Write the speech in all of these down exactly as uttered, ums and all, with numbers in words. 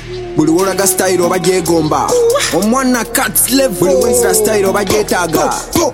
buli wolaga style oba gyegomba omwana cat level buli wenzira style oba gyetaaga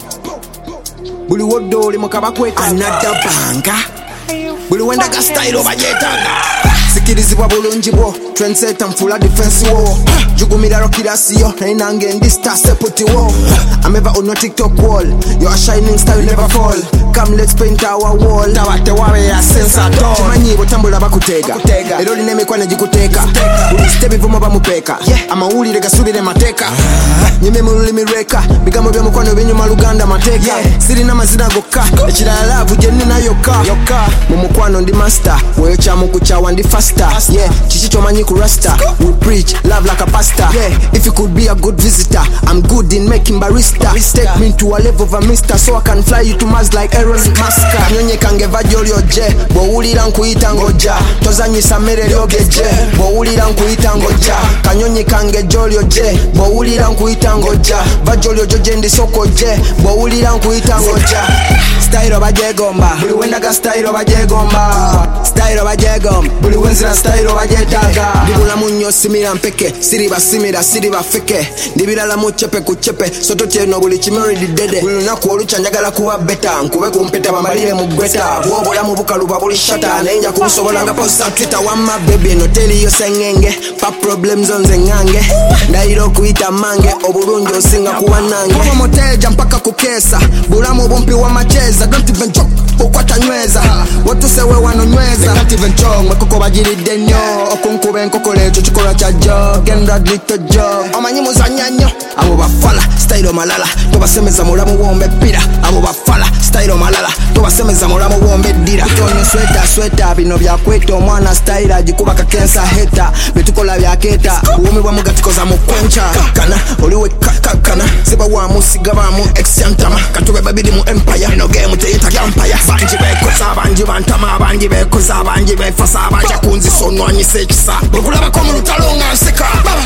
buli woddo oli mukabakweka anadda banga buli wendaga style oba gyetaaga sikirizibwa bulungi bwo trendsetter nfula defense wo jugumira rokirasiyo naye nange ndi star seputi wo I'm ever on your TikTok wall. You're a shining star, you never fall. Come let's paint our wall. Tawate wawe ya sense at all. Chimanyi botambula bakutega eroli nemekwane jikuteka uli step ivumo bamupeka amawulire gasubire mateka nyime mu lulimi reka bigambo bya mukwano binyuma luganda mateka siri na mazina gokka ekirala love jenni na yoka mu mukwano ndi master weyo kyamu kuchawa ndi faster yeah chichi chomanyi ku rasta we preach love like a pastor yeah if you could be a good visitor I'm good in making barista take me to a level of a mister so I can fly you to Mars like Elon Musk kanyonye kange vajolyo je bowulira nkuyita ngoja tozanyisa mere lyogeje bowulira nkuyita ngoja kanyonye kange jolyo je bowulira nkuyita ngoja vajolyo joje ndi soko je bowulira nkuyita ngoja style bajegomba buli wendaga style bajegomba style bajegom buli wenzira style bajetaga ndibula munyo simira mpeke siri basimira siri bafeke ndibirala mu chepe ku chepe soto no buli chimeri didede buli lunaku olucha njagala kuba beta nkube kumpeta bamalire mu gweta bwobola mu bukalu babuli shata nenja kusobola nga posta Twitter wama baby no tell you sengenge pa problems onze ngange ndairo kuita mange obulungi osinga kuwa nange kuba moteja mpaka kukesa bulamu bumpi wa macheza don't even joke ukwata nyweza watu sewe wanonyweza don't even joke makoko bajiri denyo okunkube nkokole echo chikola cha jog genda dito jog amanyimu za nyanyo abo bafala style malala tobasemeza mulamu wombe pira abo bafala style malala tobasemeza mulamu wombe dira tonyo sweta sweta bino byakweta omwana style agikuba kakensa heta bitukola byaketa uwumi bwa mugatikoza mu kwencha kana oliwe kakana seba wa musiga ba mu exantama katube babiri mu empire no game teyita empire banji bekoza banji bantama banji bekoza banji befasa banja kunzi sonwanyi sekisa okulaba ko mu lutalonga seka baba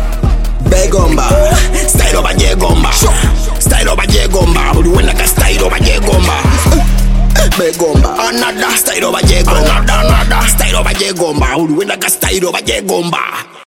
begomba style bajegomba style bajegomba buli wendaga style bajegomba begomba another style bajegomba another style bajegomba buli wendaga style bajegomba